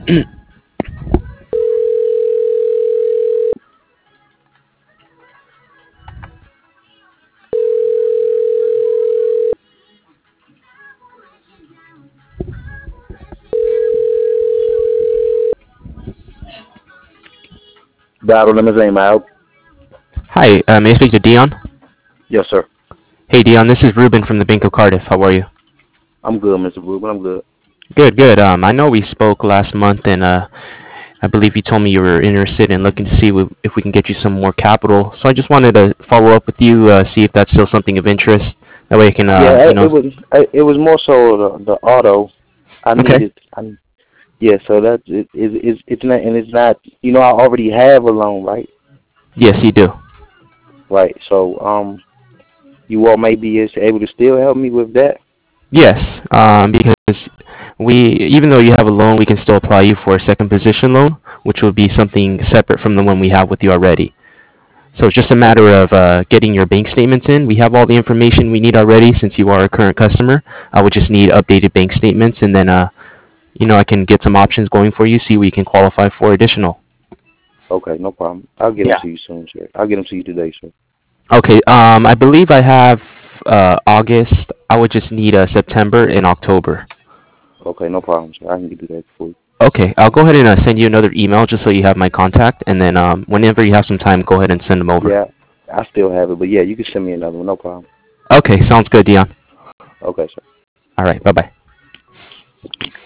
Battle limousine, out. Hi, may I speak to Dion? Yes, sir. Hey Dion, this is Ruben from the Bank of Cardiff. How are you? I'm good, Mr. Ruben. I'm good. Good, good. I know we spoke last month, and I believe you told me you were interested in looking to see if we can get you some more capital. So I just wanted to follow up with you, see if that's still something of interest. That way I can, Yeah, you it know. was it was more so the auto. I Okay. needed. Yeah, so that's it's not, and it's not. I already have a loan, right? Yes, you do. Right. So you all may be able to still help me with that. Yes, because even though you have a loan, we can still apply you for a second position loan, which would be something separate from the one we have with you already. So it's just a matter of getting your bank statements in. We have all the information we need already since you are a current customer. I would just need updated bank statements, and then I can get some options going for you, see what you can qualify for additional. Okay, no problem. I'll get them Yeah. to you soon, sir. I'll get them to you today, sir. Okay. I believe I have August. I would just need September and October. Okay, no problem, sir. I can do that for you. Okay, I'll go ahead and send you another email just so you have my contact, and then whenever you have some time, go ahead and send them over. Yeah, I still have it, but yeah, you can send me another one. No problem. Okay, sounds good, Dion. Okay, sir. All right, bye bye.